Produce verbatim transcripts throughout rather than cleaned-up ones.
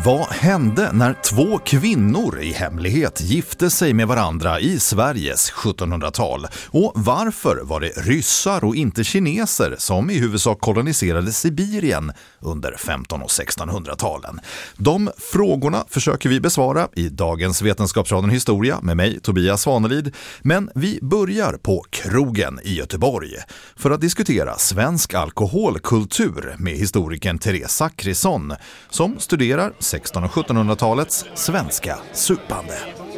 Vad hände när två kvinnor i hemlighet gifte sig med varandra i Sveriges sjuttonhundratal? Och varför var det ryssar och inte kineser som i huvudsak koloniserade Sibirien under femton- och sextonhundratalen? De frågorna försöker vi besvara i dagens Vetenskapsradion Historia med mig, Tobias Svanelid. Men vi börjar på krogen i Göteborg för att diskutera svensk alkoholkultur med historikern Therese Zachrisson som studerar sexton- och sjuttonhundratalets svenska supande.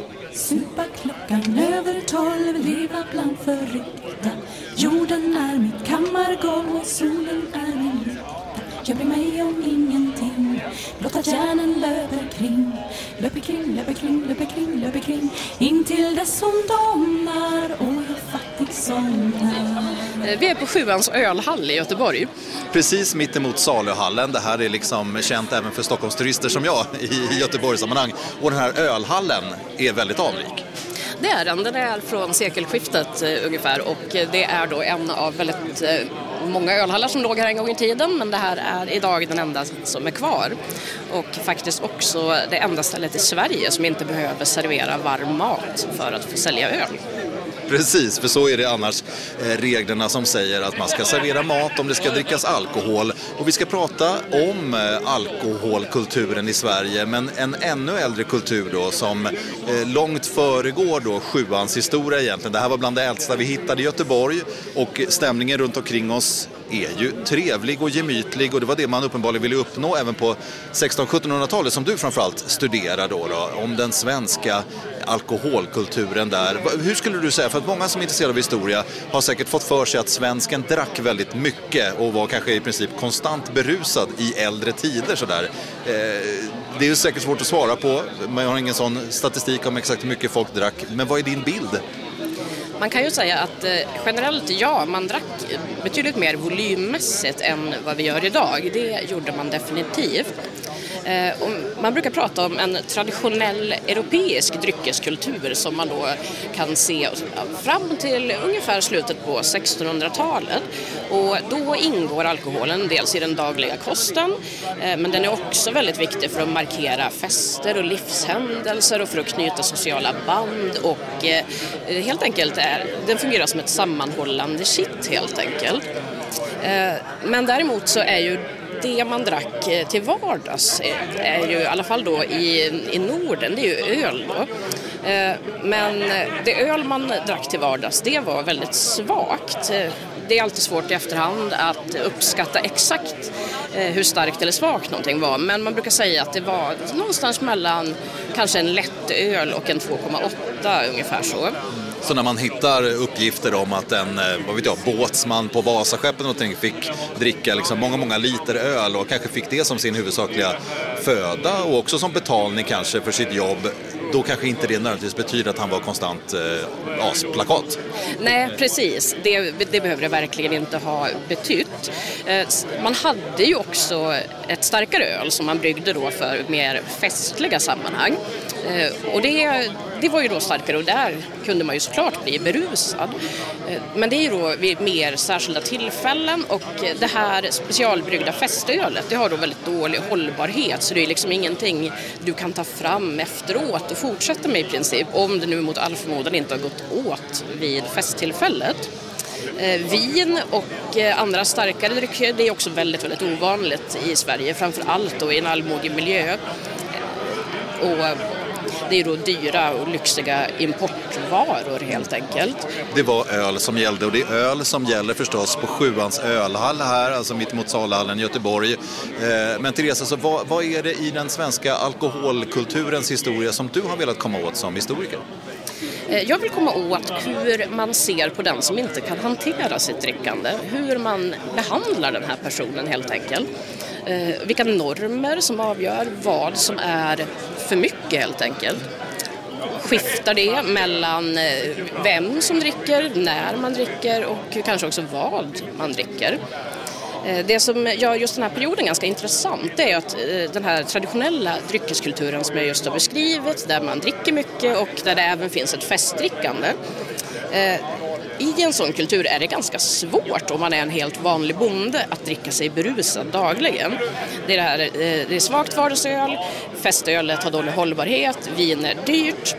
Supa klockan över tolv, leva bland förryckta. Jorden är mitt kammargolv och solen är min lycka. Jag bryr mig om ingenting, blott att hjärnan löper kring. Löper kring, löper kring, löper kring, löper kring. In till dess som domnar och jag fattig somnar. Vi är på Sjuans ölhall i Göteborg. Precis mitt emot Saluhallen. Det här är liksom känt även för Stockholms turister som jag i Göteborgssammanhang. Och den här ölhallen är väldigt anrik. Det är den. Den är från sekelskiftet eh, ungefär och det är då en av väldigt eh, många ölhallar som låg här en gång i tiden, men det här är idag den enda som är kvar. Och faktiskt också det enda stället i Sverige som inte behöver servera varm mat för att få sälja öl. Precis, för så är det annars eh, reglerna som säger att man ska servera mat om det ska drickas alkohol. Och vi ska prata om eh, alkoholkulturen i Sverige, men en ännu äldre kultur då som eh, långt föregår då Sjuans historia egentligen. Det här var bland det äldsta vi hittade i Göteborg och stämningen runt omkring oss är ju trevlig och gemytlig, och det var det man uppenbarligen ville uppnå även på sexton- och sjuttonhundratalet som du framförallt studerar då, då om den svenska alkoholkulturen där. Hur skulle du säga, för att många som är intresserade av historia har säkert fått för sig att svensken drack väldigt mycket och var kanske i princip konstant berusad i äldre tider sådär. Eh, det är ju säkert svårt att svara på, men jag har ingen sån statistik om exakt hur mycket folk drack, men vad är din bild? Man kan ju säga att eh, generellt ja, man drack betydligt mer volymmässigt än vad vi gör idag. Det gjorde man definitivt. Eh, och man brukar prata om en traditionell europeisk dryckeskultur som man då kan se fram till ungefär slutet på sextonhundratalet. Och då ingår alkoholen dels i den dagliga kosten, eh, men den är också väldigt viktig för att markera fester och livshändelser och för att knyta sociala band och eh, helt enkelt är, den fungerar som ett sammanhållande kitt helt enkelt. Eh, men däremot så är ju det man drack till vardags är ju i alla fall då i, i Norden, det är ju öl då. Men det öl man drack till vardags, det var väldigt svagt. Det är alltid svårt i efterhand att uppskatta exakt hur starkt eller svagt någonting var. Men man brukar säga att det var någonstans mellan kanske en lätt öl och en två komma åtta ungefär så. Så när man hittar uppgifter om att en vad vet jag, båtsman på Vasaskeppet någonting fick dricka liksom många, många liter öl och kanske fick det som sin huvudsakliga föda och också som betalning kanske för sitt jobb, då kanske inte det nödvändigtvis betyder att han var konstant eh, asplakat. Nej, precis. Det, det behöver det verkligen inte ha betytt. Eh, man hade ju också ett starkare öl som man bryggde då för mer festliga sammanhang. Eh, och det, det var ju då starkare och där kunde man ju såklart bli berusad. Eh, men det är ju då vid mer särskilda tillfällen och det här specialbryggda festölet, det har då väldigt dålig hållbarhet så det är liksom ingenting du kan ta fram efteråt och fortsätta med i princip om det nu mot all förmodan inte har gått åt vid festtillfället. Eh, vin och eh, andra starkare drycker, det är också väldigt, väldigt ovanligt i Sverige, framför allt då i en allmodig miljö. Och det är då dyra och lyxiga importvaror helt enkelt. Det var öl som gällde och det är öl som gäller förstås på Sjuans ölhall här, alltså mitt mot Saluhallen i Göteborg. Men Therese, alltså, vad, vad är det i den svenska alkoholkulturens historia som du har velat komma åt som historiker? Jag vill komma åt hur man ser på den som inte kan hantera sitt drickande. Hur man behandlar den här personen helt enkelt. Vilka normer som avgör vad som är för mycket helt enkelt. Skiftar det mellan vem som dricker, när man dricker och kanske också vad man dricker. Det som gör just den här perioden ganska intressant är att den här traditionella dryckeskulturen som jag just har beskrivit, där man dricker mycket och där det även finns ett festdrickande, i en sån kultur är det ganska svårt om man är en helt vanlig bonde att dricka sig berusad dagligen. Det är, det här, det är svagt vardagsöl, festölet har dålig hållbarhet, vin är dyrt.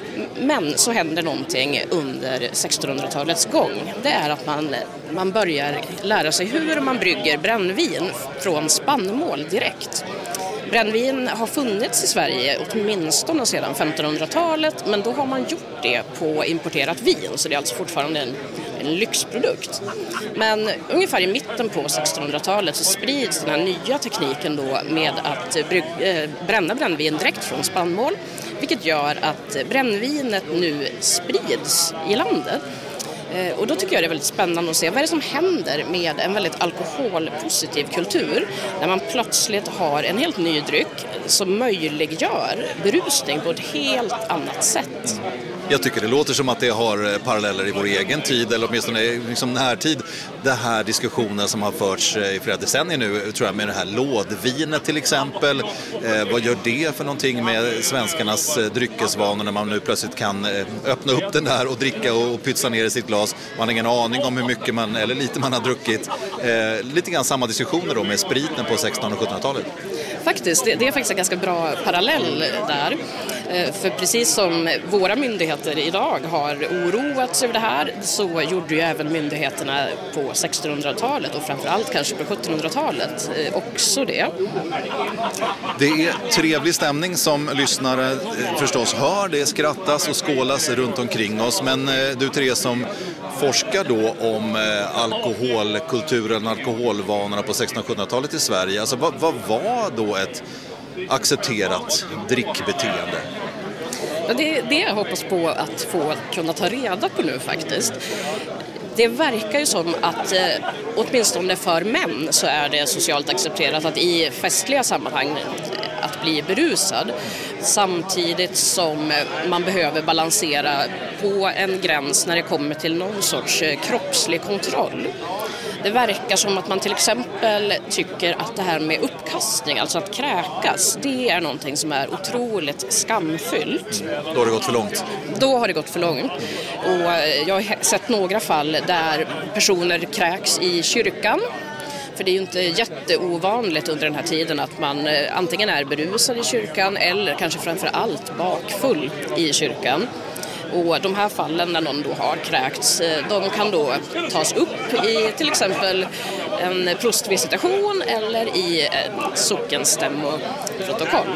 Men så händer någonting under sextonhundratalets gång. Det är att man, man börjar lära sig hur man brygger brännvin från spannmål direkt. Brännvin har funnits i Sverige åtminstone sedan femtonhundratalet, men då har man gjort det på importerat vin, så det är alltså fortfarande en, en lyxprodukt. Men ungefär i mitten på sextonhundratalet så sprids den här nya tekniken då med att brygg, äh, bränna brännvin direkt från spannmål, vilket gör att brännvinet nu sprids i landet. Och då tycker jag det är väldigt spännande att se vad är det som händer med en väldigt alkoholpositiv kultur när man plötsligt har en helt ny dryck som möjliggör berusning på ett helt annat sätt. Jag tycker det låter som att det har paralleller i vår egen tid, eller åtminstone liksom närtid. Det här diskussionen som har förts i flera decennier nu, tror jag, med det här lådvinet till exempel. Eh, vad gör det för någonting med svenskarnas dryckesvanor när man nu plötsligt kan öppna upp den där och dricka och pytsa ner i sitt glas? Man har ingen aning om hur mycket man, eller lite man har druckit. Eh, lite grann samma diskussioner då med spriten på sextonhundra- och sjuttonhundratalet. Faktiskt, det, det är faktiskt en ganska bra parallell där. För precis som våra myndigheter idag har oroats över det här, så gjorde ju även myndigheterna på sextonhundratalet och framförallt kanske på sjuttonhundratalet också det. Det är trevlig stämning som lyssnare förstås hör. Det skrattas och skålas runt omkring oss. Men du, Therese, som forskar då om alkoholkulturen, alkoholvanorna på sextonhundra- och sjuttonhundratalet i Sverige. Alltså, vad, vad var då ett accepterat drickbeteende? Ja, det är det jag hoppas på att få kunna ta reda på nu faktiskt. Det verkar ju som att eh, åtminstone för män så är det socialt accepterat att i festliga sammanhang att bli berusad, samtidigt som man behöver balansera på en gräns när det kommer till någon sorts kroppslig kontroll. Det verkar som att man till exempel tycker att det här med uppkastning, alltså att kräkas, det är någonting som är otroligt skamfyllt. Då har det gått för långt. Då har det gått för långt. Och jag har sett några fall där personer kräks i kyrkan. För det är ju inte jätteovanligt under den här tiden att man antingen är berusad i kyrkan eller kanske framför allt bakfull i kyrkan. Och de här fallen när någon då har kräkts, de kan då tas upp i till exempel en prostvisitation eller i ett sockenstämmoprotokoll.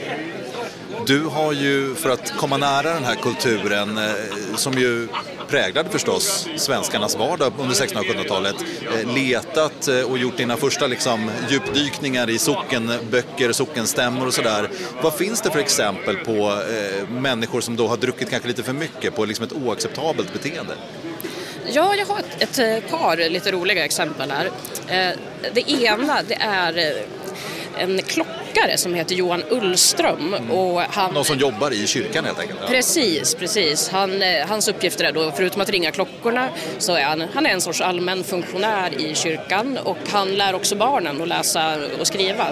Du har ju, för att komma nära den här kulturen som ju präglade förstås svenskarnas vardag under sextonhundra- och sjuttonhundratalet, letat och gjort dina första liksom djupdykningar i sockenböcker, sockenstämmor och sådär. Vad finns det för exempel på eh, människor som då har druckit kanske lite för mycket på liksom ett oacceptabelt beteende? Ja, jag har ett, ett par lite roliga exempel här. Det ena, det är en klockare som heter Johan Ullström. Och han, någon som jobbar i kyrkan helt enkelt. Ja. Precis, precis. Han, hans uppgifter är då, förutom att ringa klockorna, så är han, han är en sorts allmän funktionär i kyrkan och han lär också barnen att läsa och skriva.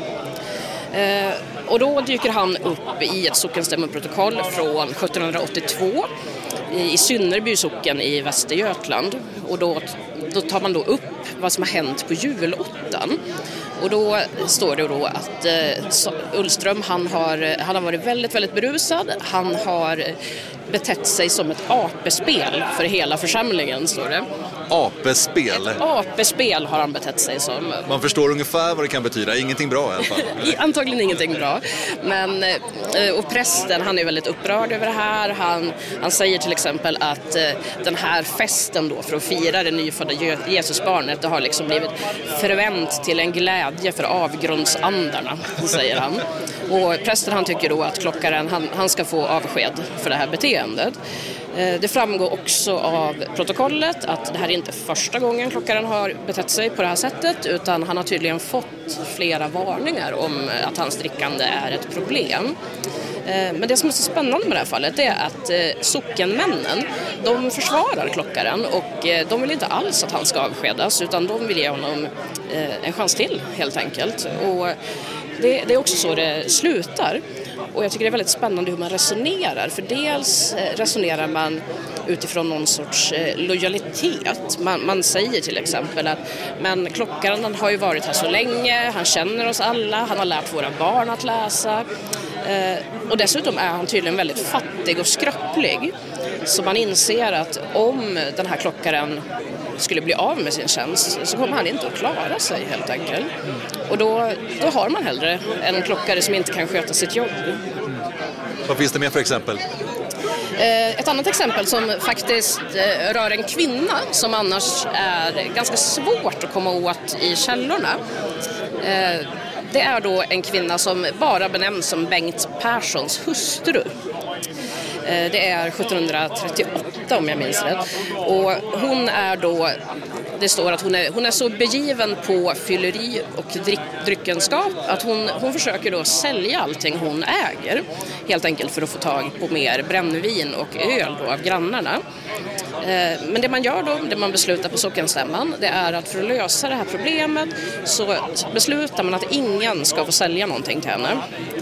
Eh, och då dyker han upp i ett sockenstämmoprotokoll från sjuttonhundraåttiotvå i Synnerby socken i Västergötland. Och då, då tar man då upp vad som har hänt på julottan. Och då står det då att eh, Ullström han har, han har varit väldigt, väldigt berusad. Han har betett sig som ett apespel för hela församlingen, står det. Apespel? Ett apespel har han betett sig som. Man förstår ungefär vad det kan betyda. Ingenting bra i alla fall. Antagligen ingenting bra. Men, och prästen, han är väldigt upprörd över det här. Han, han säger till exempel att den här festen då för att fira det nyfödda Jesusbarnet, det har liksom blivit förvänt till en glädje för avgrundsandarna, säger han. Och prästen han tycker då att klockaren han, han ska få avsked för det här beteendet. Det framgår också av protokollet att det här är inte första gången klockaren har betett sig på det här sättet, utan han har tydligen fått flera varningar om att hans drickande är ett problem. Men det som är så spännande med det här fallet är att sockenmännen, de försvarar klockaren och de vill inte alls att han ska avskedas, utan de vill ge honom en chans till helt enkelt. Och det, det är också så det slutar. Och jag tycker det är väldigt spännande hur man resonerar. För dels resonerar man utifrån någon sorts lojalitet. Man, man säger till exempel att men klockaren han har ju varit här så länge, han känner oss alla, han har lärt våra barn att läsa. Eh, och dessutom är han tydligen väldigt fattig och skröplig. Så man inser att om den här klockaren skulle bli av med sin tjänst så kommer han inte att klara sig helt enkelt. Och då, då har man hellre en klockare som inte kan sköta sitt jobb. Vad finns det mer för exempel? Ett annat exempel som faktiskt rör en kvinna som annars är ganska svårt att komma åt i källorna. Det är då en kvinna som bara benämns som Bengt Perssons hustru. Det är sjuttonhundratrettioåtta om jag minns rätt. Och hon är då, det står att hon är, hon är så begiven på fylleri och dryck, dryckenskap att hon, hon försöker då sälja allting hon äger. Helt enkelt för att få tag på mer brännvin och öl då av grannarna. Men det man gör då, det man beslutar på sockenstämman, det är att för att lösa det här problemet så beslutar man att ingen ska få sälja någonting till henne.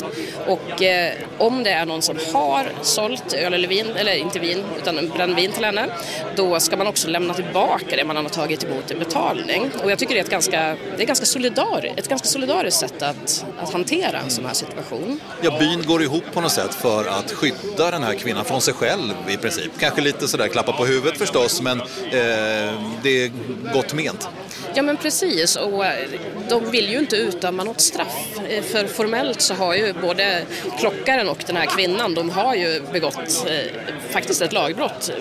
Och eh, om det är någon som har sålt öl eller vin, eller inte vin utan brännvin till henne, då ska man också lämna tillbaka det man har tagit emot i betalning. Och jag tycker det är ett ganska, det är ganska solidar, ett ganska solidariskt sätt att, att hantera en sån här situation. Ja, byn går ihop på något sätt för att skydda den här kvinnan från sig själv i princip. Kanske lite sådär klappa på huvudet förstås, men eh, det är gott ment. Ja men precis, och de vill ju inte utdöma något straff. För formellt så har ju både klockaren och den här kvinnan, de har ju begått eh, faktiskt ett lagbrott.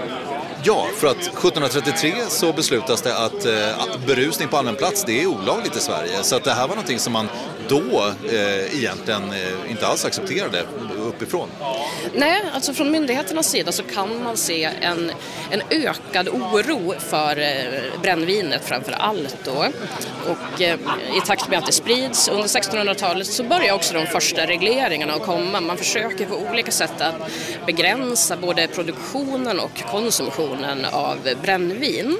Ja, för att sjuttonhundratrettiotre så beslutas det att, eh, att berusning på allmän plats, det är olagligt i Sverige. Så att det här var någonting som man då eh, egentligen eh, inte alls accepterade uppifrån. Nej, alltså från myndigheternas sida så kan man se en, en ökad oro för eh, brännvinet framför allt då. Och eh, i takt med att det sprids under sextonhundratalet så börjar också de första regleringarna att komma. Man försöker på olika sätt att begränsa både produktionen och konsumtionen av brännvin.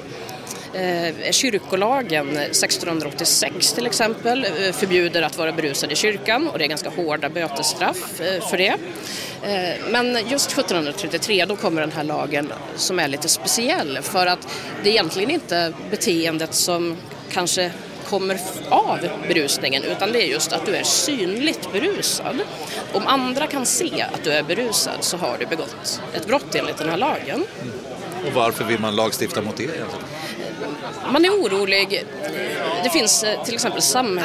Eh, kyrkolagen sextonhundraåttiosex till exempel eh, förbjuder att vara berusad i kyrkan och det är ganska hårda bötesstraff eh, för det. Eh, men just sjuttonhundratrettiotre då kommer den här lagen som är lite speciell för att det är egentligen inte beteendet som kanske kommer av berusningen utan det är just att du är synligt berusad. Om andra kan se att du är berusad så har du begått ett brott enligt den här lagen. Och varför vill man lagstifta mot det egentligen? Man är orolig. Det finns till exempel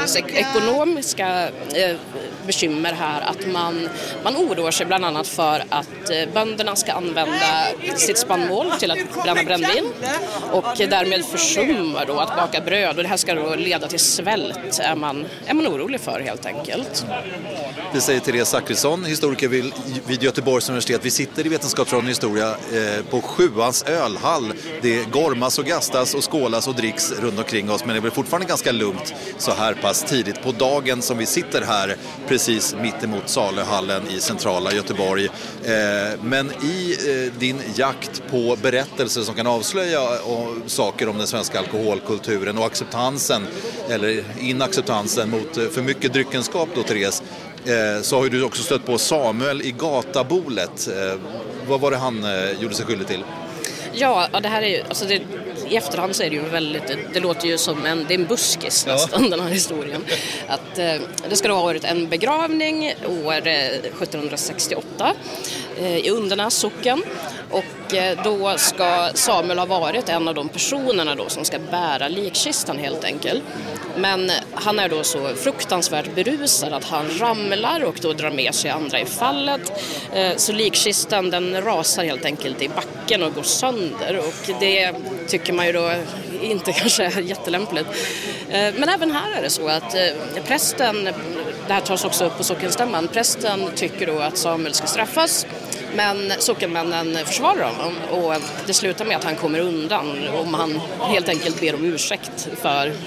samhällsekonomiska bekymmer här. Att man, man oroar sig bland annat för att bönderna ska använda sitt spannmål till att bränna brännvin och därmed försummar då att baka bröd. Och det här ska då leda till svält är man, är man orolig för helt enkelt. Det säger Therese Zachrisson, historiker vid, vid Göteborgs universitet. Vi sitter i Vetenskapsradion historia eh, på Sjuans ölhall. Det gormas och gastas och skålas och dricks runt omkring oss. Men det blir fortfarande ganska lugnt så här pass tidigt på dagen som vi sitter här precis mitt emot Salöhallen i centrala Göteborg. Eh, men i eh, din jakt på berättelser som kan avslöja och, saker om den svenska alkoholkulturen och acceptansen eller inacceptansen mot eh, för mycket dryckenskap då, Therese, eh, så har ju du också stött på Samuel i Gatabolet. Eh, vad var det han eh, gjorde sig skyldig till? Ja, det här är ju, alltså det, i efterhand så är det ju väldigt, det, det låter ju som en, det är en buskis nästan, ja. Den här historien. Att eh, det ska då ha varit en begravning år eh, sjuttonhundrasextioåtta eh, i Undernäs socken. Och eh, då ska Samuel ha varit en av de personerna då som ska bära likkistan helt enkelt. Men han är då så fruktansvärt berusad att han ramlar och då drar med sig andra i fallet. Eh, så likkistan den rasar helt enkelt i backen och går sönder. Och det tycker man ju då inte kanske är jättelämpligt. Eh, men även här är det så att eh, prästen, det här tas också upp på sockenstämman, prästen tycker då att Samuel ska straffas. Men sockenmännen försvarar honom och det slutar med att han kommer undan om han helt enkelt ber om ursäkt för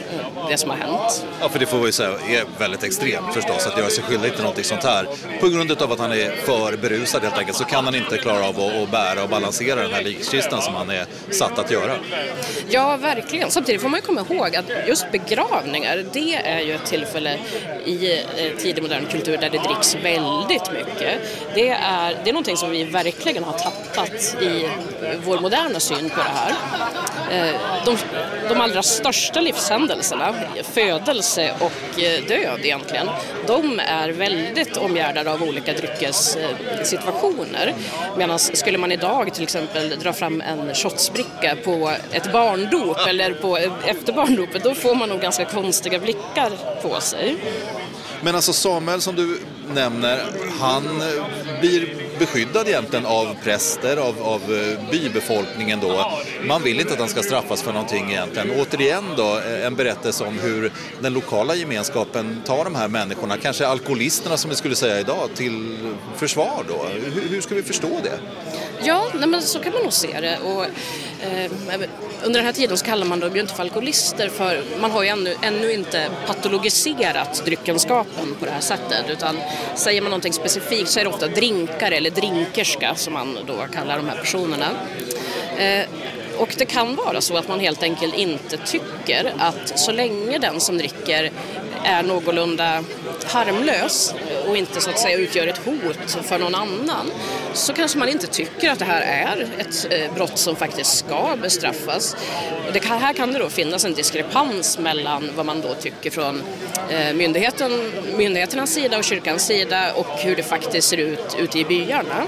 det som har hänt. Ja, för det får vi ju säga är väldigt extremt förstås att göra sig skyldig till någonting sånt här. På grund av att han är för berusad helt enkelt så kan han inte klara av att, att bära och balansera den här likkistan som han är satt att göra. Ja, verkligen. Samtidigt får man ju komma ihåg att just begravningar, det är ju ett tillfälle i tidig modern kultur där det dricks väldigt mycket. Det är, det är någonting som vi verkligen har tappat i vår moderna syn på det här. De, de allra största livshändelserna, födelse och död egentligen, de är väldigt omgärdade av olika dryckessituationer. Medan skulle man idag till exempel dra fram en shotsbricka på ett barndop eller på, efter barndopet, då får man nog ganska konstiga blickar på sig. Men alltså Samuel som du nämner, han blir beskyddad egentligen av präster, av, av bybefolkningen då. Man vill inte att han ska straffas för någonting egentligen. Återigen då, en berättelse om hur den lokala gemenskapen tar de här människorna, kanske alkoholisterna som vi skulle säga idag, till försvar då. Hur, hur ska vi förstå det? Ja, nej men så kan man nog se det. Och, eh, under den här tiden så kallar man dem ju inte för alkoholister, för man har ju ännu, ännu inte patologiserat dryckenskapen på det här sättet, utan säger man någonting specifikt så är det ofta drinkare eller drinkerska som man då kallar de här personerna. Eh, och det kan vara så att man helt enkelt inte tycker att så länge den som dricker är någorlunda harmlös och inte så att säga utgör ett hot för någon annan, så kanske man inte tycker att det här är ett brott som faktiskt ska bestraffas. Det kan, här kan det då finnas en diskrepans mellan vad man då tycker från eh, myndigheten, myndigheternas sida och kyrkans sida och hur det faktiskt ser ut ute i byarna.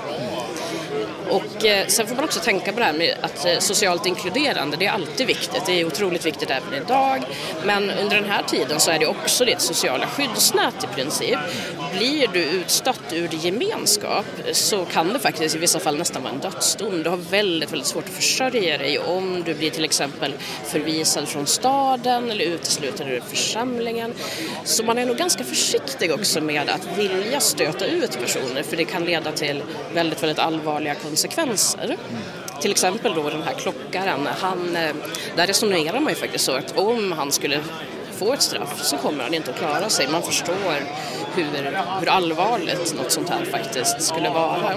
Och eh, sen får man också tänka på det här med att eh, socialt inkluderande, det är alltid viktigt. Det är otroligt viktigt även idag. Men under den här tiden så är det också ditt sociala skyddsnät i princip. Blir du utstött ur gemenskap så kan det faktiskt i vissa fall nästan vara en dödsdom. Du har väldigt, väldigt svårt att försörja dig om du blir till exempel förvisad från staden eller utesluten ur församlingen. Så man är nog ganska försiktig också med att vilja stöta ut personer, för det kan leda till väldigt, väldigt allvarliga konsekvenser. Mm. Till exempel då den här klockaren, han, där resonerar man ju faktiskt så att om han skulle få ett straff så kommer han inte att klara sig. Man förstår hur, hur allvarligt något sånt här faktiskt skulle vara.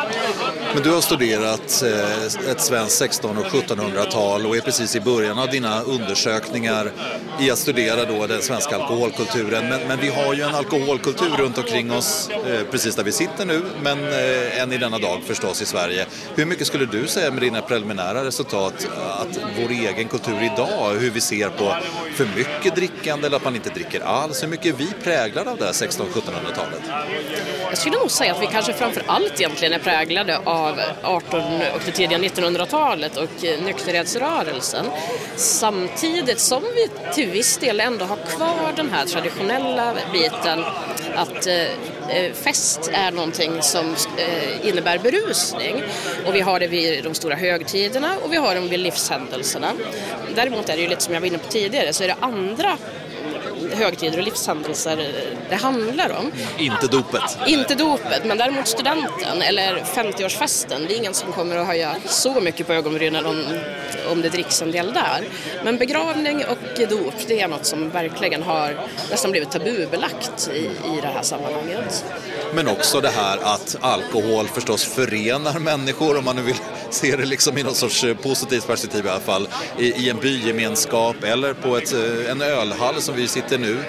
Men du har studerat ett svenskt sextonhundra- och sjuttonhundratal och är precis i början av dina undersökningar i att studera då den svenska alkoholkulturen. Men, men vi har ju en alkoholkultur runt omkring oss precis där vi sitter nu, men än i denna dag förstås i Sverige. Hur mycket skulle du säga med dina preliminära resultat att vår egen kultur idag, hur vi ser på för mycket drickande eller att man inte dricker alls, hur mycket är vi präglade av det här sextonhundra- och sjuttonhundratalet? Jag skulle nog säga att vi kanske framför allt egentligen är präglade av artonhundra- och det tidiga nittonhundratalet och nykterhetsrörelsen. Samtidigt som vi till viss del ändå har kvar den här traditionella biten att eh, fest är någonting som eh, innebär berusning. Och vi har det vid de stora högtiderna och vi har det vid livshändelserna. Däremot är det ju lite som jag var inne på tidigare, så är det andra högtider och livshändelser det handlar om. Inte dopet. Inte dopet, men däremot studenten eller femtioårsfesten. Det är ingen som kommer att höja så mycket på ögonbrynen om, om det dricks en del där. Men begravning och dop, det är något som verkligen har nästan blivit tabubelagt i, i det här sammanhanget. Men också det här att alkohol förstås förenar människor, om man nu vill se det liksom i något sorts positivt perspektiv i alla fall, i, i en bygemenskap eller på ett, en ölhall som vi sitter nu.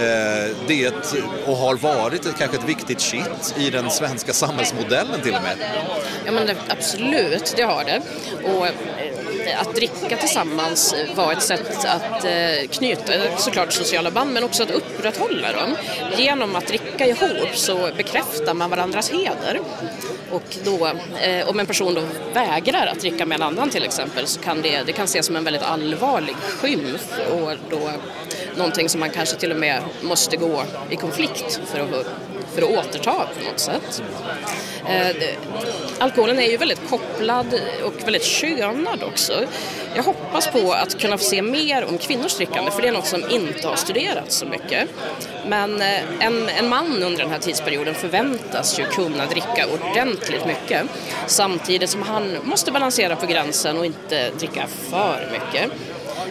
Det är ett, och har varit ett, kanske ett viktigt kitt i den svenska samhällsmodellen till och med. Ja, men det, absolut, det har det. Och att dricka tillsammans var ett sätt att knyta såklart sociala band, men också att upprätthålla dem. Genom att dricka ihop så bekräftar man varandras heder. Och då, om en person då vägrar att dricka med en annan till exempel, så kan det, det kan ses som en väldigt allvarlig skymf och då någonting som man kanske till och med måste gå i konflikt för att, för att återta på något sätt. Eh, alkoholen är ju väldigt kopplad och väldigt könad också. Jag hoppas på att kunna få se mer om kvinnors drickande, för det är något som inte har studerats så mycket. Men eh, en, en man under den här tidsperioden förväntas ju kunna dricka ordentligt mycket, samtidigt som han måste balansera på gränsen och inte dricka för mycket.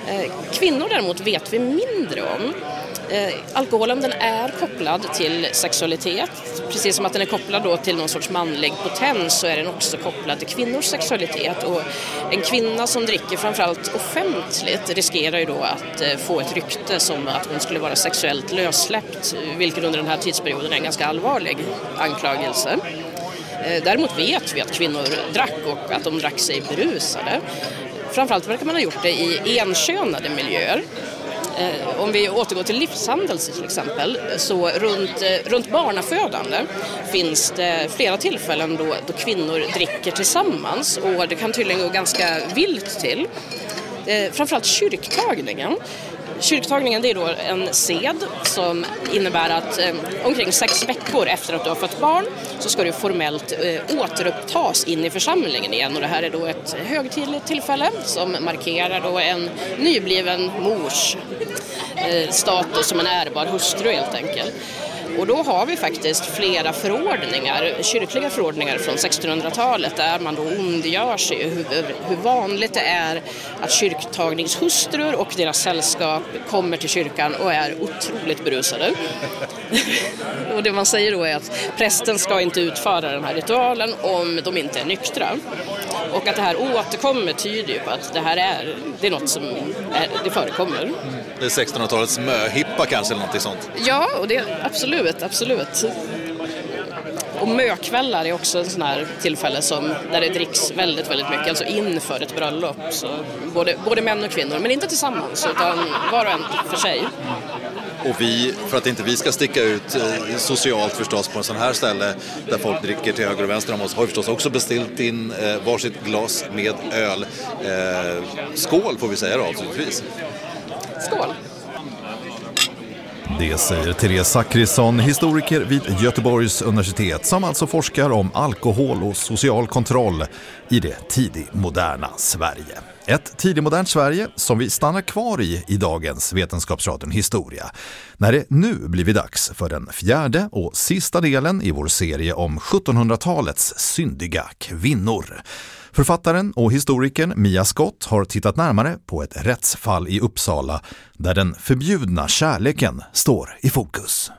Kvinnor däremot vet vi mindre om. Eh, alkoholen den är kopplad till sexualitet. Precis som att den är kopplad då till någon sorts manlig potens så är den också kopplad till kvinnors sexualitet. Och en kvinna som dricker framförallt offentligt riskerar ju då att eh, få ett rykte som att hon skulle vara sexuellt lössläppt, vilket under den här tidsperioden är en ganska allvarlig anklagelse. Eh, däremot vet vi att kvinnor drack och att de drack sig berusade. Framförallt verkar man ha gjort det i enkönade miljöer. Eh, om vi återgår till livshandel till exempel, så runt, eh, runt barnafödande finns det flera tillfällen då, då kvinnor dricker tillsammans och det kan tydligen gå ganska vilt till. Eh, framförallt kyrktagningen. Kyrktagningen det är då en sed som innebär att eh, omkring sex veckor efter att du har fått barn så ska du formellt eh, återupptas in i församlingen igen. Och det här är då ett högtidligt tillfälle som markerar då en nybliven mors eh, status som en ärbar hustru helt enkelt. Och då har vi faktiskt flera förordningar, kyrkliga förordningar från sextonhundratalet där man då ondgör sig hur, hur vanligt det är att kyrktagningshustrur och deras sällskap kommer till kyrkan och är otroligt berusade. Och det man säger då är att prästen ska inte utföra den här ritualen om de inte är nyktra. Och att det här återkommer tyder ju på att det här är, det är något som är, det förekommer. Det är sextonhundratalets möhippa kanske eller något sånt. Ja, och det absolut, absolut. Och mökvällar är också en sån här tillfälle som, där det dricks väldigt, väldigt mycket, alltså inför ett bröllop. Så både, både män och kvinnor, men inte tillsammans utan var och en för sig. Och vi, för att inte vi ska sticka ut eh, socialt förstås på en sån här ställe där folk dricker till höger och vänster om oss, har vi förstås också beställt in eh, varsitt glas med öl. Eh, skål får vi säga då avslutningsvis. Skål! Det säger Therese Zachrisson, historiker vid Göteborgs universitet, som alltså forskar om alkohol och social kontroll i det tidigmoderna Sverige. Ett tidigmodernt Sverige som vi stannar kvar i i dagens Vetenskapsradion Historia, när det nu blivit dags för den fjärde och sista delen i vår serie om sjuttonhundratalets syndiga kvinnor. Författaren och historikern Mia Scott har tittat närmare på ett rättsfall i Uppsala där den förbjudna kärleken står i fokus.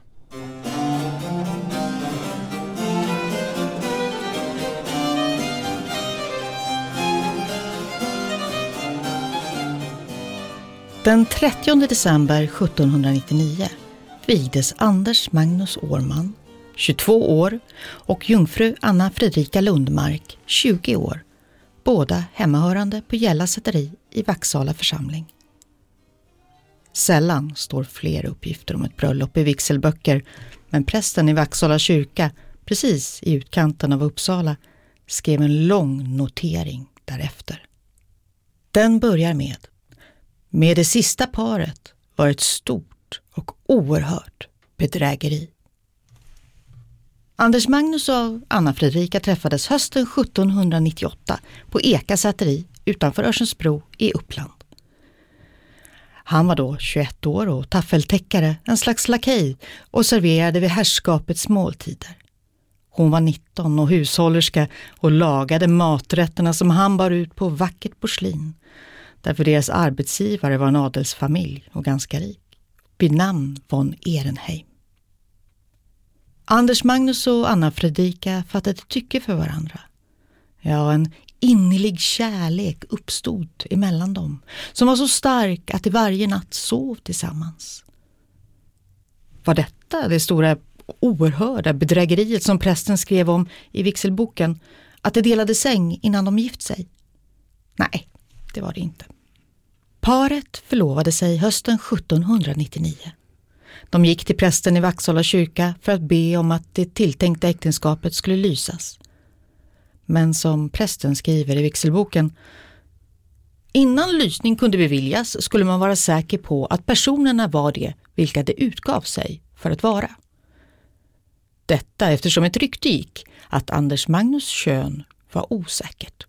Den trettionde december sjuttonhundranittionio vigdes Anders Magnus Årman, tjugotvå år, och jungfru Anna Fredrika Lundmark, tjugo år, båda hemmahörande på Gälla säteri i Vaksala församling. Sällan står fler uppgifter om ett bröllop i vigselböcker, men prästen i Vaksala kyrka, precis i utkanten av Uppsala, skrev en lång notering därefter. Den börjar med: Med det sista paret var ett stort och oerhört bedrägeri. Anders Magnus och Anna Fredrika träffades hösten sjuttonhundranittioåtta på Eka säteri utanför Örsundsbro i Uppland. Han var då tjugoett år och taffeltäckare, en slags lakej, och serverade vid herrskapets måltider. Hon var nitton och hushållerska och lagade maträtterna som han bar ut på vackert porslin, därför deras arbetsgivare var en adelsfamilj och ganska rik, vid namn von Ehrenheim. Anders Magnus och Anna Fredrika fattade tycke för varandra. Ja, en innerlig kärlek uppstod emellan dem, som var så stark att de varje natt sov tillsammans. Var detta det stora oerhörda bedrägeriet som prästen skrev om i vigselboken, att de delade säng innan de gift sig? Nej, det var det inte. Paret förlovade sig hösten sjuttonhundranittionio. De gick till prästen i Vaksala kyrka för att be om att det tilltänkta äktenskapet skulle lysas. Men som prästen skriver i vigselboken: innan lysning kunde beviljas skulle man vara säker på att personerna var det vilka det utgav sig för att vara. Detta eftersom ett rykte gick att Anders Magnus kön var osäkert.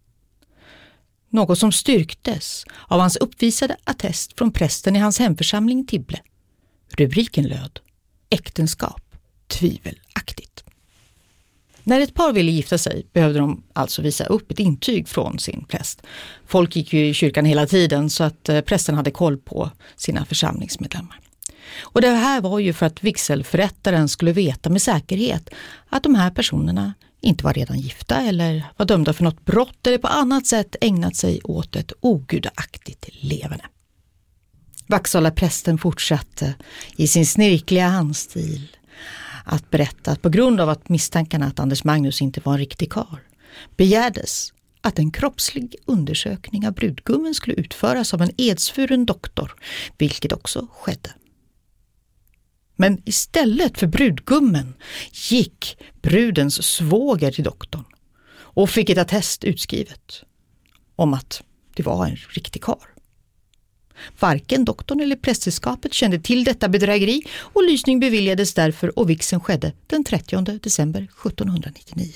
Något som styrktes av hans uppvisade attest från prästen i hans hemförsamling Tibble. Rubriken löd: äktenskap tvivelaktigt. När ett par ville gifta sig behövde de alltså visa upp ett intyg från sin präst. Folk gick ju i kyrkan hela tiden så att prästen hade koll på sina församlingsmedlemmar. Och det här var ju för att vigselförrättaren skulle veta med säkerhet att de här personerna inte var redan gifta eller var dömda för något brott eller på annat sätt ägnat sig åt ett ogudaktigt levande. Vaksala-prästen fortsatte i sin snirkliga handstil att berätta att på grund av att misstankarna att Anders Magnus inte var en riktig karl begärdes att en kroppslig undersökning av brudgummen skulle utföras av en edsvuren doktor, vilket också skedde. Men istället för brudgummen gick brudens svåger till doktorn och fick ett attest utskrivet om att det var en riktig karl. Varken doktorn eller prästerskapet kände till detta bedrägeri och lysning beviljades därför och vigseln skedde den trettionde december sjuttonhundranittionio.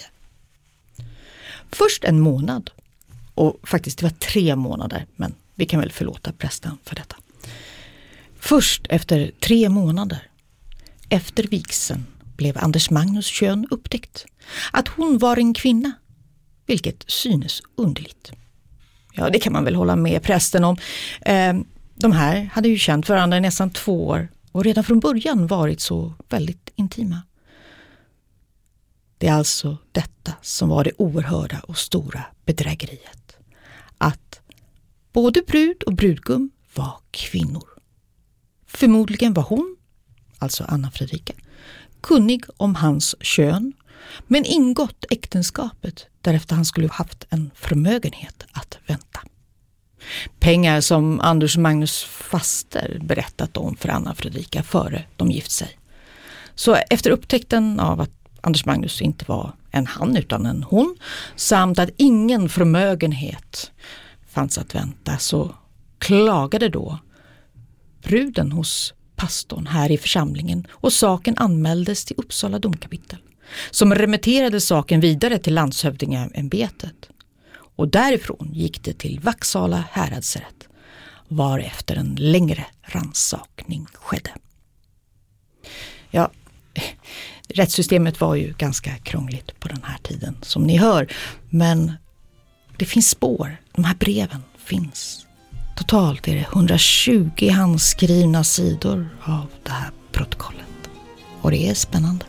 Först en månad, och faktiskt det var tre månader, men vi kan väl förlåta prästen för detta. Först efter tre månader efter vigseln blev Anders Magnus kön upptäckt. Att hon var en kvinna, vilket synes underligt. Ja, det kan man väl hålla med prästen om. Eh, de här hade ju känt varandra i nästan två år och redan från början varit så väldigt intima. Det är alltså detta som var det oerhörda och stora bedrägeriet. Att både brud och brudgum var kvinnor. Förmodligen var hon, alltså Anna Fredrika, kunnig om hans kön, men ingått äktenskapet därefter han skulle ha haft en förmögenhet att vänta. Pengar som Anders Magnus faster berättat om för Anna Fredrika före de gift sig. Så efter upptäckten av att Anders Magnus inte var en han utan en hon, samt att ingen förmögenhet fanns att vänta, så klagade då bruden hos pastorn här i församlingen och saken anmäldes till Uppsala domkapitel, som remitterade saken vidare till landshövdingaämbetet. Och därifrån gick det till Vaksala häradsrätt, varefter en längre rannsakning skedde. Ja, rättssystemet var ju ganska krångligt på den här tiden, som ni hör. Men det finns spår, de här breven finns. Totalt är det hundratjugo handskrivna sidor av det här protokollet. Och det är spännande.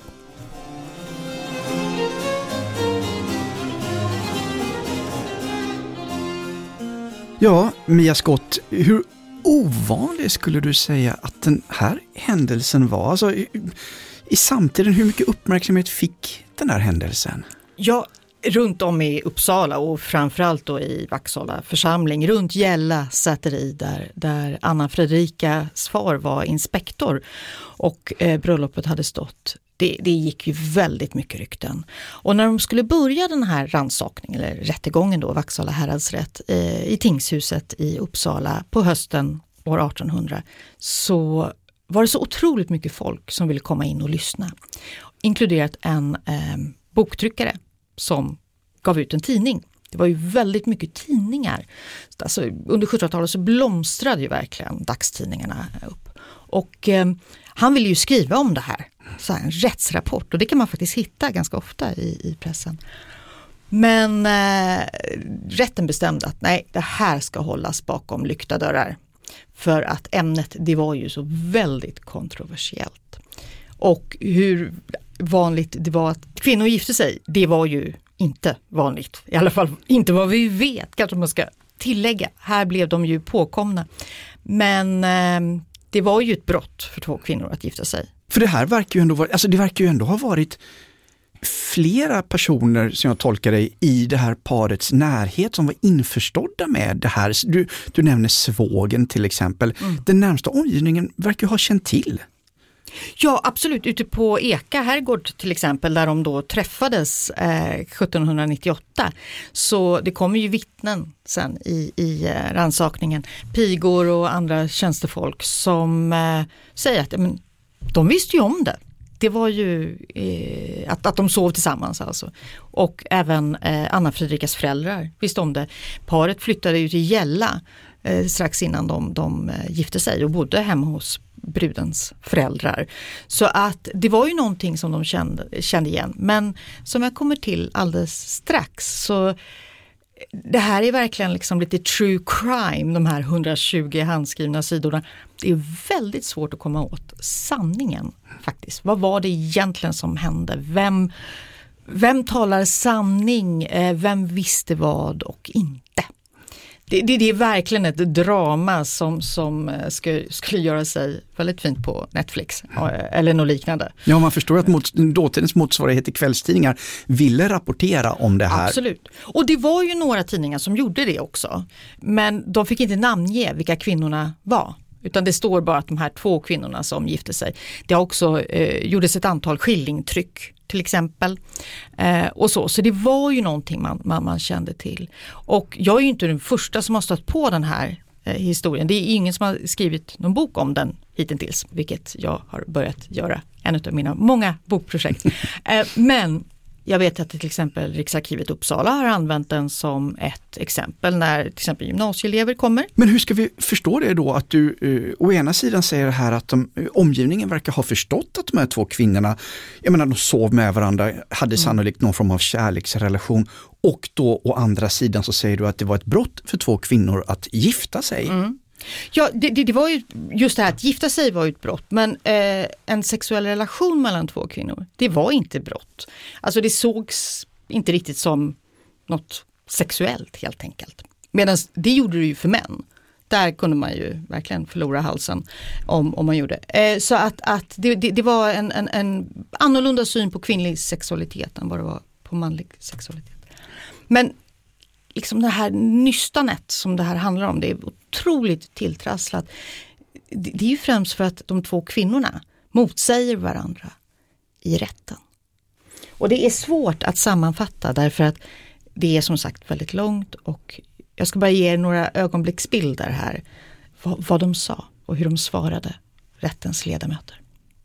Ja, Mia Skott, hur ovanlig skulle du säga att den här händelsen var? Alltså, i, i samtiden, hur mycket uppmärksamhet fick den här händelsen? Ja, runt om i Uppsala och framförallt då i Vaksala församling, runt Gälla säteri där, där Anna Fredrikas far var inspektor och eh, bröllopet hade stått. Det, det gick ju väldigt mycket rykten. Och när de skulle börja den här rannsakningen, eller rättegången då, Vaksala häradsrätt, eh, i tingshuset i Uppsala på hösten år artonhundra, så var det så otroligt mycket folk som ville komma in och lyssna. Inkluderat en eh, boktryckare som gav ut en tidning. Det var ju väldigt mycket tidningar. Alltså, under sjuttonhundratalet så blomstrade ju verkligen dagstidningarna upp. Och eh, han ville ju skriva om det här. Så här, en rättsrapport. Och det kan man faktiskt hitta ganska ofta i, i pressen. Men eh, rätten bestämde att nej, det här ska hållas bakom lyckta dörrar. För att ämnet, det var ju så väldigt kontroversiellt. Och hur vanligt det var att kvinnor gifte sig, det var ju inte vanligt. I alla fall inte vad vi vet, kanske man ska tillägga. Här blev de ju påkomna. Men eh, det var ju ett brott för två kvinnor att gifta sig. För det här verkar ju ändå vara, alltså det verkar ju ändå ha varit flera personer som jag tolkar dig i det här parets närhet som var införstådda med det här. Du, du nämner svågen till exempel. Mm. Den närmsta omgivningen verkar ju ha känt till. Ja, absolut. Ute på Eka herrgård till exempel, där de då träffades eh, sjuttonhundranittioåtta. Så det kommer ju vittnen sen i, i eh, rannsakningen. Pigor och andra tjänstefolk som eh, säger att men, de visste ju om det. det var ju eh, att, att de sov tillsammans alltså. Och även eh, Anna Fredrikas föräldrar visste om det. Paret flyttade ju till Gälla eh, strax innan de, de eh, gifte sig och bodde hemma hos brudens föräldrar. Så att det var ju någonting som de kände, kände igen. Men som jag kommer till alldeles strax, så det här är verkligen liksom lite true crime, de här hundratjugo handskrivna sidorna. Det är väldigt svårt att komma åt sanningen faktiskt. Vad var det egentligen som hände? Vem, vem talar sanning? Vem visste vad och inte? Det, det, det är verkligen ett drama som, som skulle, skulle göra sig väldigt fint på Netflix eller något liknande. Ja, man förstår att mot, dåtidens motsvarighet i kvällstidningar ville rapportera om det här. Absolut. Och det var ju några tidningar som gjorde det också. Men de fick inte namnge vilka kvinnorna var. Utan det står bara att de här två kvinnorna som gifte sig. Det har också eh, gjordes ett antal skillingtryck till exempel. Eh, och så. Så det var ju någonting man, man, man kände till. Och jag är ju inte den första som har stött på den här eh, historien. Det är ingen som har skrivit någon bok om den hittills, vilket jag har börjat göra. En av mina många bokprojekt. eh, men jag vet att till exempel Riksarkivet Uppsala har använt den som ett exempel när till exempel gymnasieelever kommer. Men hur ska vi förstå det då att du uh, å ena sidan säger här att de, uh, omgivningen verkar ha förstått att de här två kvinnorna, jag menar de sov med varandra, hade mm. sannolikt någon form av kärleksrelation, och då å andra sidan så säger du att det var ett brott för två kvinnor att gifta sig. Mm. Ja, det, det, det var ju just det här att gifta sig var ju ett brott, men eh, en sexuell relation mellan två kvinnor, det var inte brott. Alltså det sågs inte riktigt som något sexuellt helt enkelt. Medan det gjorde det ju för män. Där kunde man ju verkligen förlora halsen om, om man gjorde. Eh, så att, att det, det, det var en, en, en annorlunda syn på kvinnlig sexualitet än vad det var på manlig sexualitet. Men liksom det här nystanet som det här handlar om, det är otroligt tilltrasslat. Det är ju främst för att de två kvinnorna motsäger varandra i rätten. Och det är svårt att sammanfatta därför att det är som sagt väldigt långt, och jag ska bara ge er några ögonblicksbilder här. Vad, vad de sa och hur de svarade rättens ledamöter.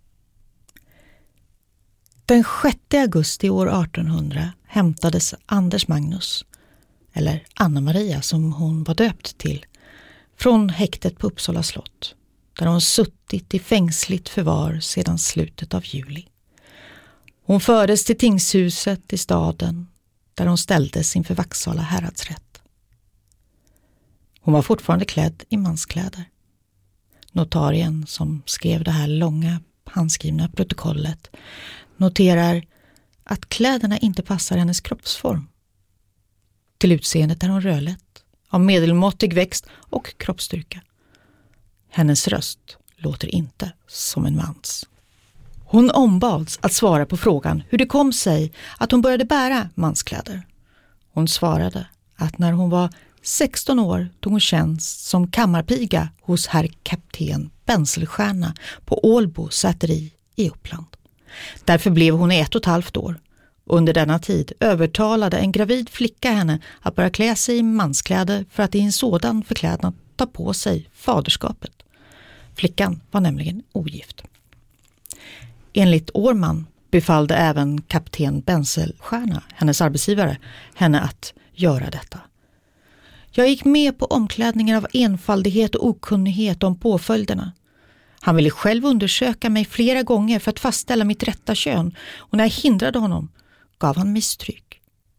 Den sjätte augusti år artonhundra hämtades Anders Magnus, eller Anna-Maria som hon var döpt till, från häktet på Uppsala slott, där hon suttit i fängsligt förvar sedan slutet av juli. Hon fördes till tingshuset i staden, där hon ställdes inför Vaksala häradsrätt. Hon var fortfarande klädd i manskläder. Notarien som skrev det här långa handskrivna protokollet noterar att kläderna inte passar hennes kroppsform. Till utseendet är hon rödlätt, av medelmåttig växt och kroppsstyrka. Hennes röst låter inte som en mans. Hon ombads att svara på frågan hur det kom sig att hon började bära manskläder. Hon svarade att när hon var sexton år tog hon tjänst som kammarpiga hos herr kapten Benselstjärna på Ålbo säteri i Uppland. Därför blev hon i ett och ett halvt år. Under denna tid övertalade en gravid flicka henne att börja klä sig i manskläder för att i en sådan förklädnad ta på sig faderskapet. Flickan var nämligen ogift. Enligt Årman befallde även kapten Benselstjärna, hennes arbetsgivare, henne att göra detta. Jag gick med på omklädningen av enfaldighet och okunnighet om påföljderna. Han ville själv undersöka mig flera gånger för att fastställa mitt rätta kön, och när jag hindrade honom gav han mig stryk.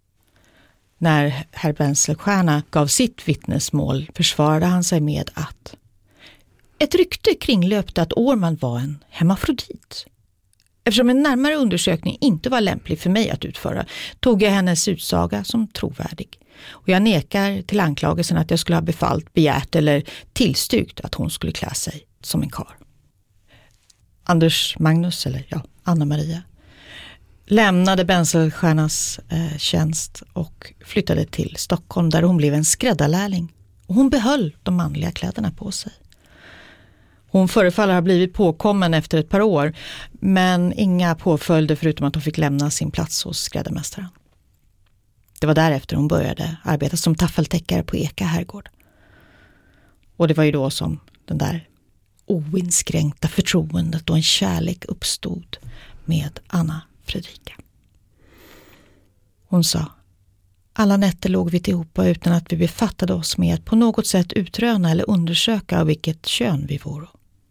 När herr Benselstjärna gav sitt vittnesmål försvarade han sig med att ett rykte kringlöpte att Årman var en hemafrodit. Eftersom en närmare undersökning inte var lämplig för mig att utföra tog jag hennes utsaga som trovärdig. Och jag nekar till anklagelsen att jag skulle ha befallt, begärt eller tillstyrkt att hon skulle klä sig som en karl. Anders Magnus, eller ja, Anna-Maria, lämnade Benselstjärnas eh, tjänst och flyttade till Stockholm där hon blev en skräddarlärling. Och hon behöll de manliga kläderna på sig. Hon förefaller ha blivit påkommen efter ett par år, men inga påföljder förutom att hon fick lämna sin plats hos skräddarmästaren. Det var därefter hon började arbeta som taffeltäckare på Eka herrgård. Och det var ju då som den där oinskränkta förtroendet och en kärlek uppstod med Anna Fredrika. Hon sa: alla nätter låg vi ihop utan att vi befattade oss med att på något sätt utröna eller undersöka av vilket kön vi vore.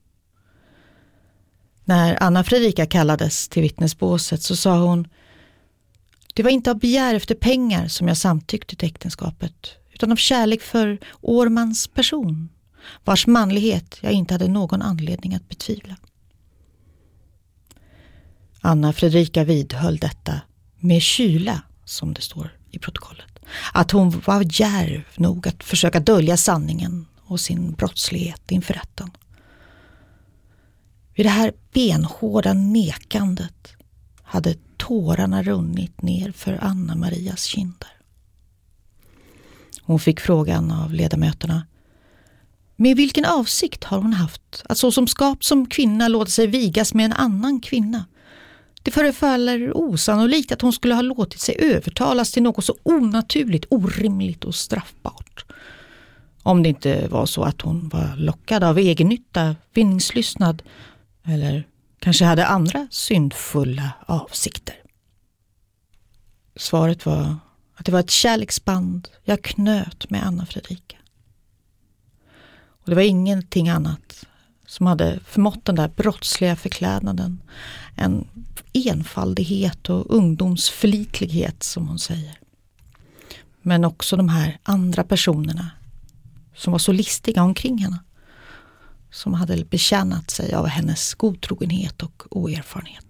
När Anna Fredrika kallades till vittnesbåset så sa hon: det var inte av begär efter pengar som jag samtyckte till äktenskapet, utan av kärlek för Årmans person, vars manlighet jag inte hade någon anledning att betvivla. Anna Fredrika vidhöll detta med kyla, som det står i protokollet, att hon var djärv nog att försöka dölja sanningen och sin brottslighet inför rätten. Vid det här benhårda nekandet hade tårarna runnit ner för Anna Marias kinder. Hon fick frågan av ledamöterna: med vilken avsikt har hon haft att så som skapt som kvinna låta sig vigas med en annan kvinna? Det förefaller osannolikt att hon skulle ha låtit sig övertalas till något så onaturligt, orimligt och straffbart. Om det inte var så att hon var lockad av egennytta, vinningslystnad eller kanske hade andra syndfulla avsikter. Svaret var att det var ett kärleksband jag knöt med Anna Fredrika. Och det var ingenting annat som hade förmått den där brottsliga förklädnaden, en enfaldighet och ungdomsförlitlighet som hon säger. Men också de här andra personerna som var så listiga omkring henne, som hade betjänat sig av hennes godtrogenhet och oerfarenhet.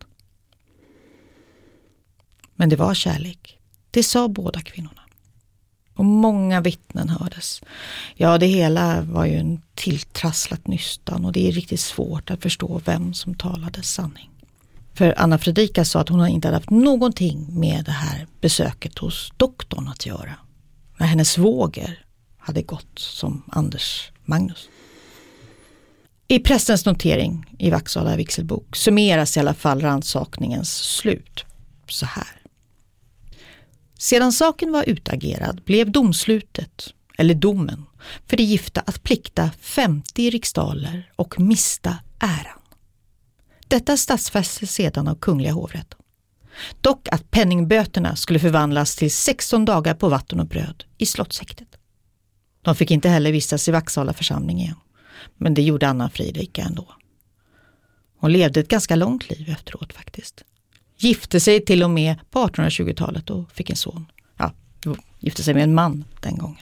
Men det var kärlek, det sa båda kvinnorna. Och många vittnen hördes. Ja, det hela var ju en tilltrasslat nystan och det är riktigt svårt att förstå vem som talade sanning. För Anna Fredrika sa att hon inte hade haft någonting med det här besöket hos doktorn att göra. När hennes svåger hade gått som Anders Magnus. I prästens notering i Vaksala vigselbok summeras i alla fall rannsakningens slut så här. Sedan saken var utagerad blev domslutet, eller domen, för de gifta att plikta femtio riksdaler och mista äran. Detta stadsfästes sedan av kungliga hovrätten. Dock att penningböterna skulle förvandlas till sexton dagar på vatten och bröd i slottshäktet. De fick inte heller vistas i Vaksala församling igen, men det gjorde Anna Fredrika ändå. Hon levde ett ganska långt liv efteråt faktiskt. Gifte sig till och med på artonhundratjugotalet och fick en son. Ja, gifte sig med en man den gången.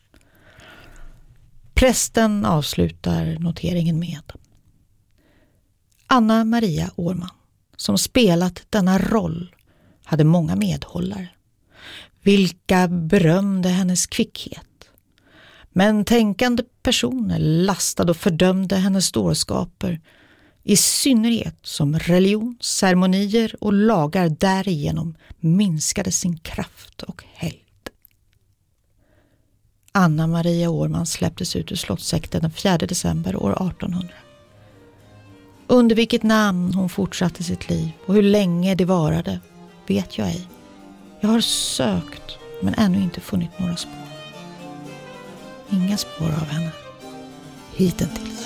Prästen avslutar noteringen med: Anna Maria Årman, som spelat denna roll, hade många medhållare. Vilka berömde hennes kvickhet. Men tänkande personer lastade och fördömde hennes dårskaper, i synnerhet som religion, ceremonier och lagar därigenom minskade sin kraft och helgd. Anna Maria Årman släpptes ut ur slottshäktet den fjärde december år artonhundra. Under vilket namn hon fortsatte sitt liv och hur länge det varade vet jag ej. Jag har sökt men ännu inte funnit några spår. Inga spår av henne hittills.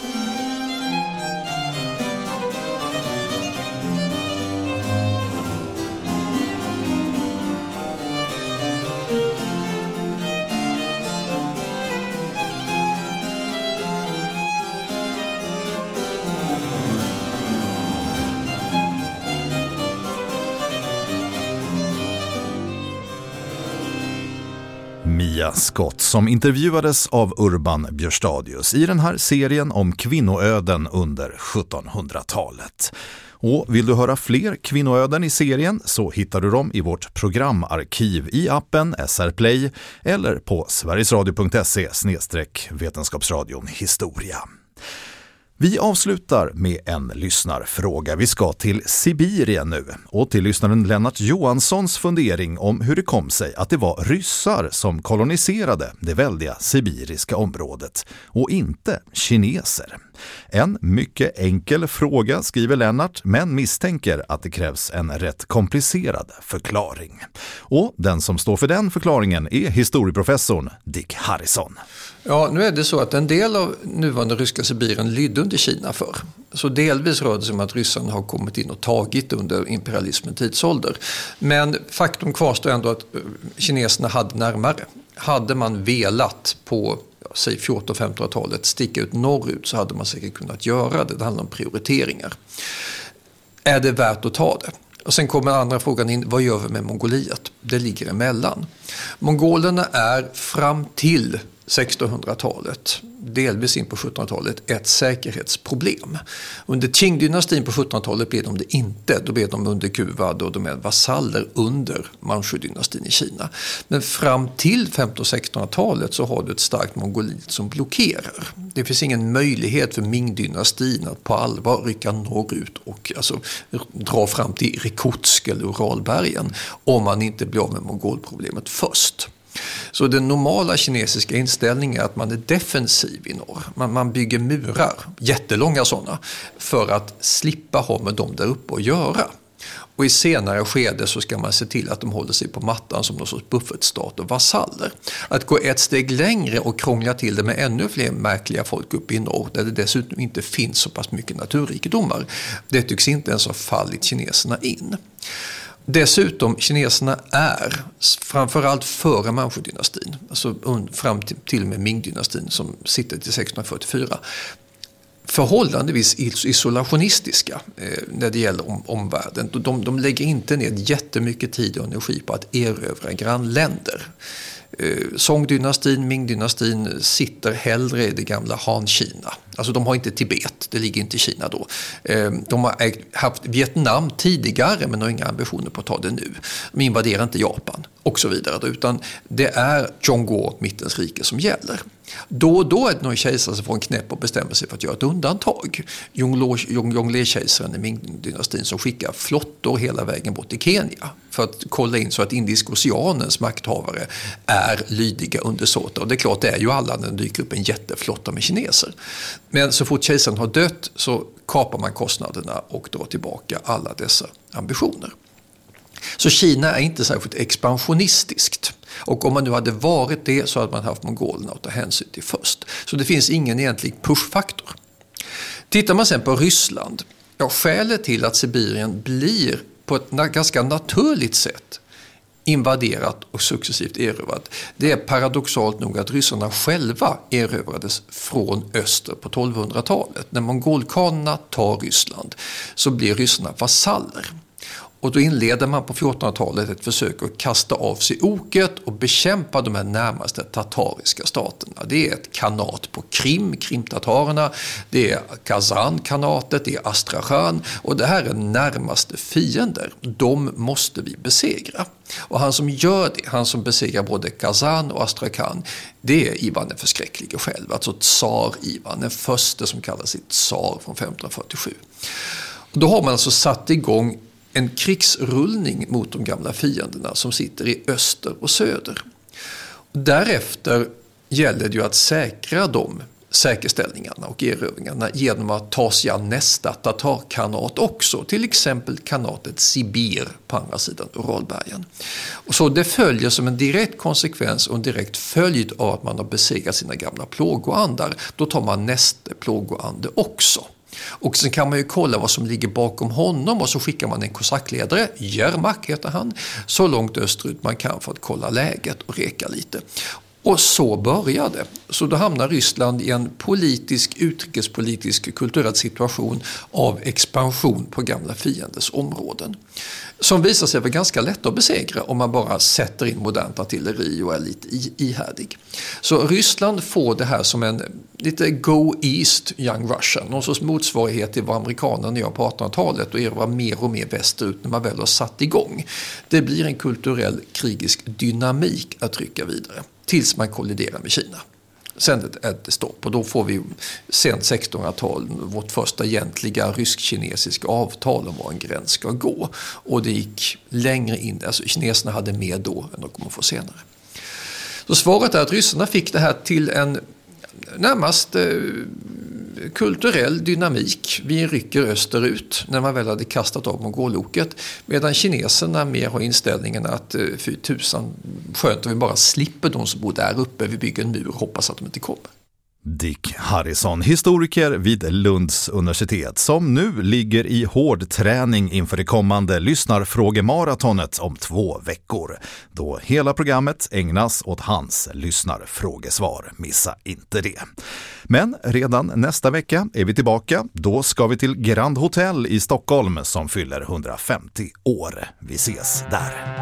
Mia Scott som intervjuades av Urban Björstadius i den här serien om kvinnoöden under sjuttonhundratalet. Och vill du höra fler kvinnoöden i serien så hittar du dem i vårt programarkiv i appen S R Play eller på sverigesradio punkt se slash vetenskapsradion historia. Vi avslutar med en lyssnarfråga. Vi ska till Sibirien nu och till lyssnaren Lennart Johanssons fundering om hur det kom sig att det var ryssar som koloniserade det väldiga sibiriska området och inte kineser. En mycket enkel fråga, skriver Lennart, men misstänker att det krävs en rätt komplicerad förklaring. Och den som står för den förklaringen är historieprofessorn Dick Harrison. Ja, nu är det så att en del av nuvarande ryska Sibirien lydde under Kina för. Så delvis rör det sig om att ryssarna har kommit in och tagit under imperialismen tidsålder. Men faktum kvarstår ändå att kineserna hade närmare. Hade man velat på säg fjortonhundra-femtonhundratalet sticka ut norrut så hade man säkert kunnat göra det. Det handlar om prioriteringar. Är det värt att ta det? Och sen kommer andra frågan in, vad gör vi med Mongoliet? Det ligger emellan. Mongolerna är fram till sextonhundratalet, delvis in på sjuttonhundratalet, ett säkerhetsproblem. Under Qing-dynastin på sjuttonhundratalet blev de det inte. Då blev de under kuvad och de är vasaller under Manchu-dynastin i Kina. Men fram till femtonhundra- och sextonhundratalet så har du ett starkt Mongoliet som blockerar. Det finns ingen möjlighet för Ming-dynastin att på allvar rycka norrut och alltså, dra fram till Irkutsk eller Uralbergen om man inte blir av med mongolproblemet först. Så den normala kinesiska inställningen är att man är defensiv i norr. Man, man bygger murar, jättelånga sådana, för att slippa ha med dem där uppe att göra. Och i senare skede så ska man se till att de håller sig på mattan som någon sorts buffertstat och vasaller. Att gå ett steg längre och krångla till det med ännu fler märkliga folk uppe i norr, där det dessutom inte finns så pass mycket naturrikedomar, det tycks inte ens ha fallit kineserna in. Dessutom, kineserna är framförallt före Manchu-dynastin, alltså fram till, till och med Ming-dynastin som sitter till sextonhundrafyrtiofyra, förhållandevis isolationistiska eh, när det gäller om, omvärlden. De, de lägger inte ner jättemycket tid och energi på att erövra grannländer. Eh, Song-dynastin, Ming-dynastin sitter hellre i det gamla Han-Kina. Alltså de har inte Tibet, det ligger inte i Kina då. Eh, de har ägt, haft Vietnam tidigare men har inga ambitioner på att ta det nu. De invaderar inte Japan och så vidare då, utan det är Zhongguo, mittens rike, som gäller. Då och då är det någon kejsare som får en knäpp och bestämmer sig för att göra ett undantag. Jonglei-kejsaren i Ming-dynastin som skickar flottor hela vägen bort till Kenya för att kolla in så att Indiska oceanens makthavare är lydiga undersåtar. Och det är klart, det är ju alla när det dyker upp en jätteflotta med kineser. Men så fort kejsaren har dött så kapar man kostnaderna och drar tillbaka alla dessa ambitioner. Så Kina är inte särskilt expansionistiskt. Och om man nu hade varit det så hade man haft mongolerna att ta hänsyn till först. Så det finns ingen egentlig pushfaktor. Tittar man sen på Ryssland, ja, skälet till att Sibirien blir på ett ganska naturligt sätt invaderat och successivt erövrat, det är paradoxalt nog att ryssarna själva erövrades från öster på tolvhundratalet. När mongolkanerna tar Ryssland så blir ryssarna vasaller. Och då inleder man på fjortonhundratalet ett försök att kasta av sig oket och bekämpa de här närmaste tatariska staterna. Det är ett kanat på Krim, krimtatarerna, det är Kazan-kanatet, det är Astrachan, och det här är närmaste fiender. De måste vi besegra. Och han som gör det, han som besegrar både Kazan och Astrakhan, det är Ivan den förskräcklige själv, alltså tsar Ivan, den första som kallar sig tsar från femtonhundrafyrtiosju. Och då har man alltså satt igång en krigsrullning mot de gamla fienderna som sitter i öster och söder. Därefter gäller det ju att säkra de säkerställningarna och erövringarna genom att ta sig an nästa tatarkanat också, till exempel kanatet Sibir på andra sidan Uralbergen. Och så det följer som en direkt konsekvens och en direkt följd av att man har besegrat sina gamla plågoandar. Då tar man nästa plågoande också. Och sen kan man ju kolla vad som ligger bakom honom och så skickar man en kosackledare, Jermak heter han, så långt österut man kan för att kolla läget och reka lite. Och så började. Så då hamnar Ryssland i en politisk, utrikespolitisk, kulturell situation av expansion på gamla fienders områden. Som visar sig vara ganska lätt att besegra om man bara sätter in modernt artilleri och är lite ihärdig. Så Ryssland får det här som en lite go east young Russia, någon sorts motsvarighet till vad amerikanerna gör på artonhundratalet och erövrar mer och mer västerut när man väl har satt igång. Det blir en kulturell krigisk dynamik att trycka vidare tills man kolliderar med Kina. Sen är det stopp och då får vi sent sextonhundratal vårt första egentliga rysk-kinesiska avtal om var en gräns ska gå. Och det gick längre in, alltså kineserna hade mer då än de kommer få senare. Så svaret är att ryssarna fick det här till en närmast kulturell dynamik. Vi rycker österut när man väl hade kastat av mongoloket. Medan kineserna mer har inställningen att för tusan skönt om vi bara slipper de som bor där uppe. Vi bygger en mur och hoppas att de inte kommer. Dick Harrison, historiker vid Lunds universitet, som nu ligger i hård träning inför det kommande lyssnarfrågemaratonet om två veckor. Då hela programmet ägnas åt hans lyssnarfrågesvar. Missa inte det. Men redan nästa vecka är vi tillbaka. Då ska vi till Grand Hotel i Stockholm som fyller hundrafemtio år. Vi ses där.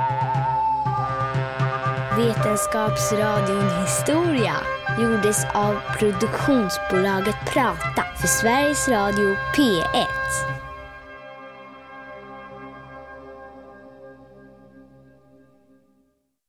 Vetenskapsradion Historia gjordes av produktionsbolaget Prata för Sveriges Radio P ett.